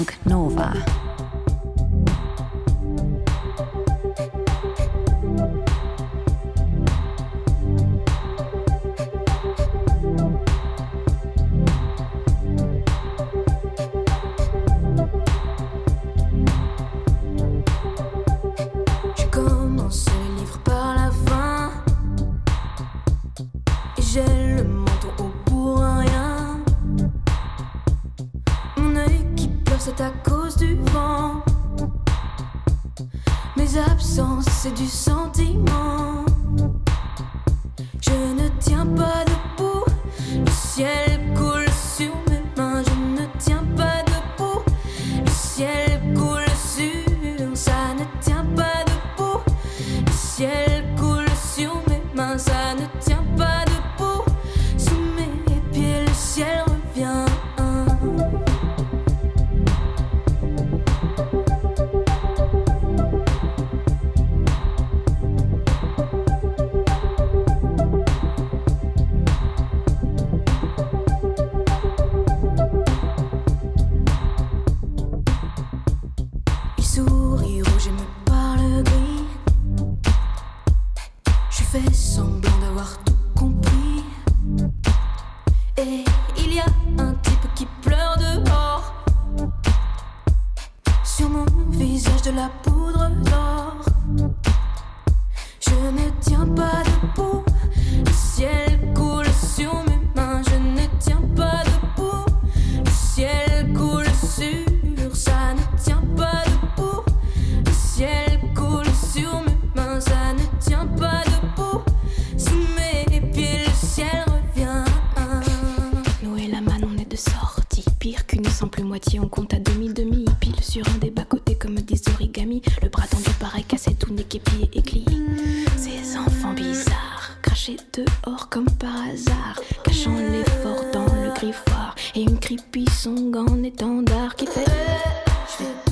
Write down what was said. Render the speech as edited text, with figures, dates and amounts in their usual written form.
Nova. J'ai commencé le livre par la fin et j'ai le menton haut pour un rien. Mon œil qui pleure, c'est à cause du vent. Mes absences, c'est du sentiment. Je ne tiens pas debout, le ciel coule sur mes mains. Je ne tiens pas debout, le ciel coule sur. Ça ne tient pas debout, le ciel coule sur mes mains. Ça ne tient pas debout, sous mes pieds le ciel revient. Il sourit rouge et me parle gris. Je fais semblant d'avoir tout compris. Et il y a un type qui pleure dehors. Sur mon visage de la poudre d'or. Je ne tiens pas debout, le ciel coule sur mes mains. Je ne tiens pas debout, le ciel coule sur. Ça ne tient pas debout, le ciel coule sur mes mains. Ça ne tient pas debout, sous mes pieds le ciel revient. Nous et la manne, on est de sortie. Pire qu'une simple moitié, on compte à demi-demi. Pile sur un des bas-côtés comme des origamis. Le bras tendu pareil cassé, tout n'est qu'épié et glis. Ces enfants bizarres, crachés dehors comme par hasard, cachant l'effort dans le griffoir. Et une creepy song en étendard qui fait... Je vais